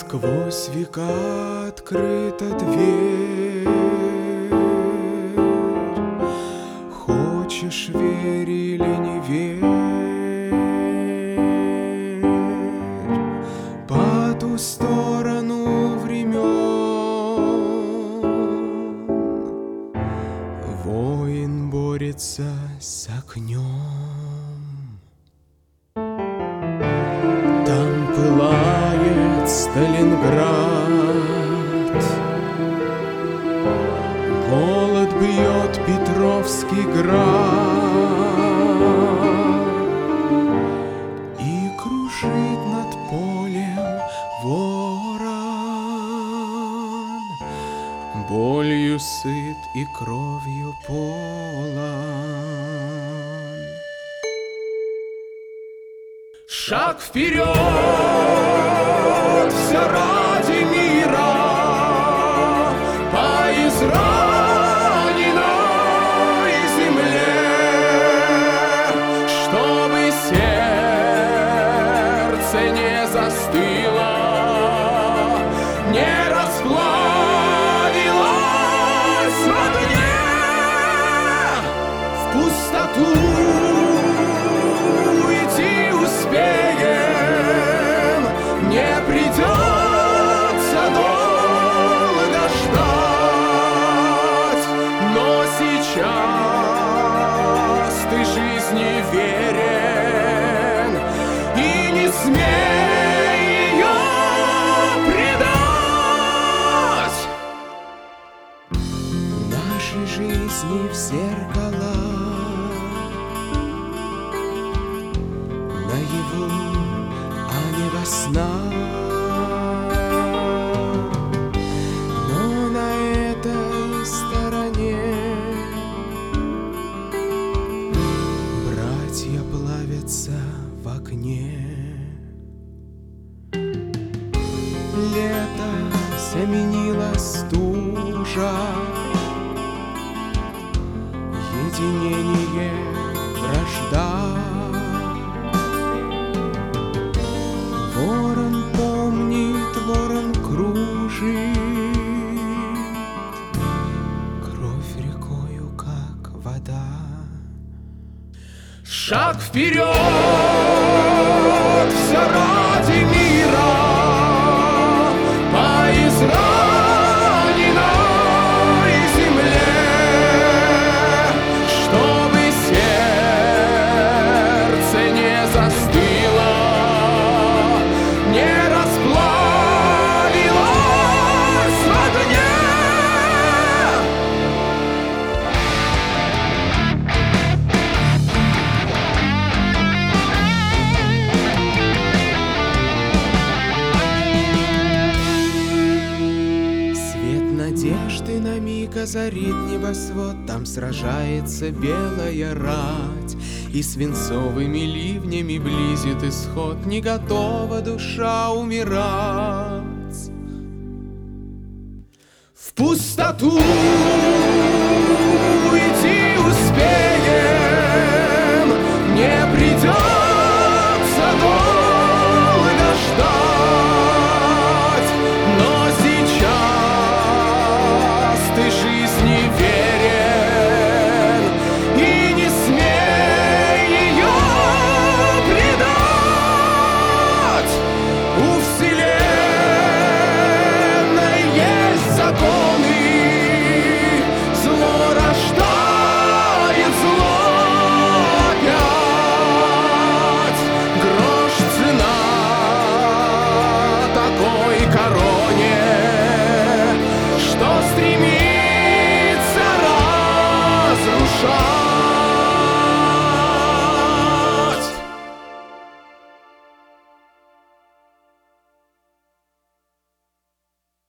Сквозь века открыта дверь. Хочешь — верь или не верь, по ту сторону времен воин борется с огнем. Там пылает Сталинград, голод бьет Петровский град и кружит над полем ворон, болью сыт и кровью полон. Шаг вперед, все ради мира, по израненной земле, чтобы сердце не застыло, не расплавилось в огне, в пустоту. Не придется долго ждать, но сейчас ты жизни верен и не смей ее предать. Наши жизни в зеркала, наяву, а не во снах. Но на этой стороне братья плавятся в огне. Лето заменило стужа, единение, вражда. Ворон помнит, ворон кружит, кровь рекою, как вода. Шаг вперед, все ради мира, по израненной земле, чтобы сердце не застыло, не расплавилось в огне. Свет надежды на миг озарит небосвод, там сражается белая рать, и свинцовыми ливнями близит исход, не готова душа умирать. В пустоту